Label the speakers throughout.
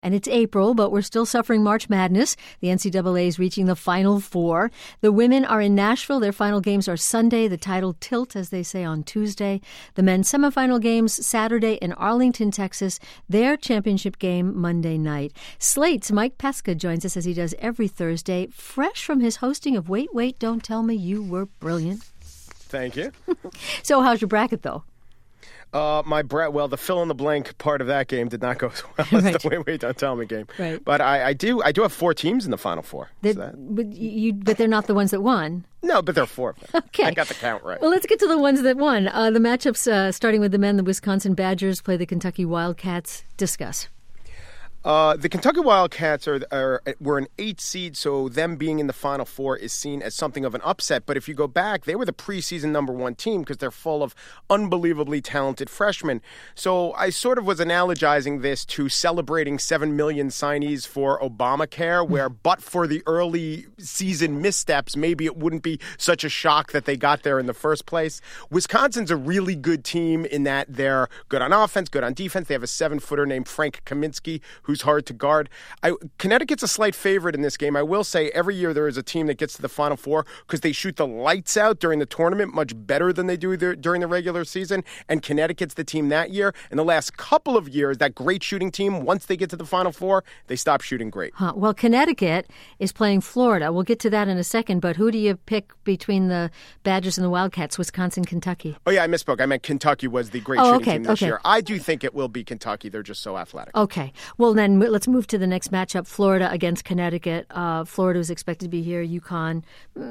Speaker 1: And it's April, but we're still suffering March Madness. The NCAA is reaching the Final Four. The women are in Nashville. Their final games are Sunday. The title tilt, as they say, on Tuesday. The men's semifinal games Saturday in Arlington, Texas. Their championship game Monday night. Slate's Mike Pesca joins us as he does every Thursday, fresh from his hosting of Wait, Wait, Don't Tell Me You Were Brilliant.
Speaker 2: Thank you.
Speaker 1: So how's your bracket, though?
Speaker 2: The fill-in-the-blank part of that game did not go as well as the Wait, Wait, Don't Tell Me game.
Speaker 1: Right.
Speaker 2: But I do have 4 teams in the Final Four.
Speaker 1: But they're not the ones that won.
Speaker 2: No, but there are 4 of them.
Speaker 1: Okay.
Speaker 2: I got the count right.
Speaker 1: Well, let's get to the ones that won. The matchups, starting with the men, the Wisconsin Badgers play the Kentucky Wildcats. Discuss.
Speaker 2: The Kentucky Wildcats were an 8 seed, so them being in the Final Four is seen as something of an upset. But if you go back, they were the preseason number 1 team because they're full of unbelievably talented freshmen. So I sort of was analogizing this to celebrating 7 million signees for Obamacare, where but for the early season missteps, maybe it wouldn't be such a shock that they got there in the first place. Wisconsin's a really good team in that they're good on offense, good on defense. They have a 7-footer named Frank Kaminsky, who's hard to guard. Connecticut's a slight favorite in this game. I will say every year there is a team that gets to the Final Four because they shoot the lights out during the tournament much better than they do during the regular season, and Connecticut's the team that year. In the last couple of years, that great shooting team, once they get to the Final Four, they stop shooting great.
Speaker 1: Well, Connecticut is playing Florida. We'll get to that in a second, but who do you pick between the Badgers and the Wildcats, Wisconsin, Kentucky?
Speaker 2: Oh, yeah, I misspoke. I meant Kentucky was the great shooting team this year. I do think it will be Kentucky. They're just so athletic.
Speaker 1: Okay. Well, then let's move to the next matchup, Florida against Connecticut. Florida was expected to be here. UConn,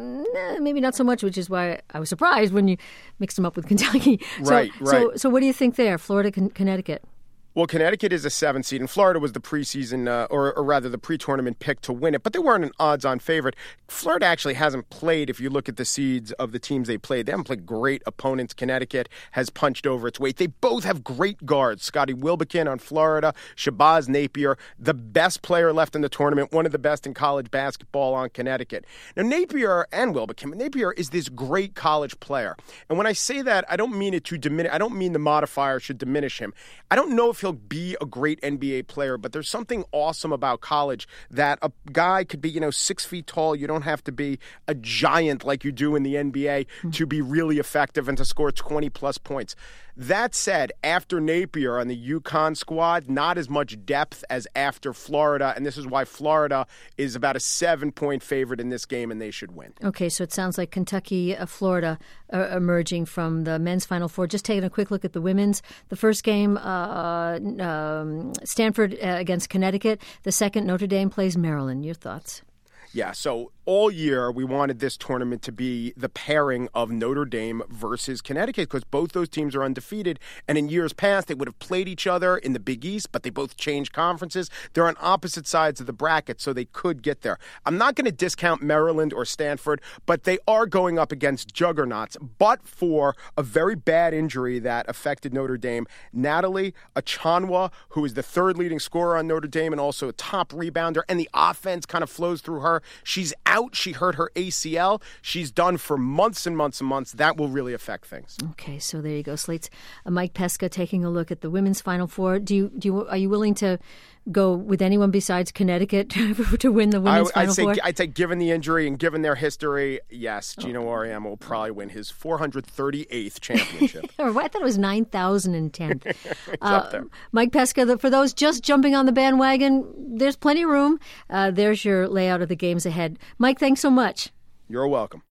Speaker 1: maybe not so much, which is why I was surprised when you mixed them up with Kentucky.
Speaker 2: Right.
Speaker 1: So what do you think there, Florida, Connecticut?
Speaker 2: Well, Connecticut is a 7 seed, and Florida was the preseason, or rather the pre-tournament pick to win it, but they weren't an odds-on favorite. Florida actually hasn't played, if you look at the seeds of the teams they played. They haven't played great opponents. Connecticut has punched over its weight. They both have great guards. Scotty Wilbekin on Florida, Shabazz Napier, the best player left in the tournament, one of the best in college basketball on Connecticut. Now, Napier and Wilbekin, Napier is this great college player. And when I say that, I don't mean it to diminish. I don't mean the modifier should diminish him. I don't know if he'll be a great NBA player, but there's something awesome about college that a guy could be, 6 feet tall. You don't have to be a giant like you do in the NBA to be really effective and to score 20-plus points. That said, after Napier on the UConn squad, not as much depth as after Florida, and this is why Florida is about a 7-point favorite in this game, and they should win.
Speaker 1: Okay, so it sounds like Kentucky, Florida emerging from the men's Final Four. Just taking a quick look at the women's. The first game, Stanford against Connecticut. The second, Notre Dame plays Maryland. Your thoughts?
Speaker 2: Yeah, so all year we wanted this tournament to be the pairing of Notre Dame versus Connecticut because both those teams are undefeated. And in years past, they would have played each other in the Big East, but they both changed conferences. They're on opposite sides of the bracket, so they could get there. I'm not going to discount Maryland or Stanford, but they are going up against juggernauts. But for a very bad injury that affected Notre Dame, Natalie Achanwa, who is the 3rd leading scorer on Notre Dame and also a top rebounder, and the offense kind of flows through her. She's out. She hurt her ACL. She's done for months and months and months. That will really affect things.
Speaker 1: Okay, so there you go. Slate's Mike Pesca taking a look at the women's Final Four. Are you willing to go with anyone besides Connecticut to win the women's Final Four?
Speaker 2: I'd say given the injury and given their history, yes, Geno Auriemma will probably win his 438th championship.
Speaker 1: I thought it was 9,010.
Speaker 2: It's up there.
Speaker 1: Mike Pesca, for those just jumping on the bandwagon, there's plenty of room. There's your layout of the games ahead. Mike, thanks so much.
Speaker 2: You're welcome.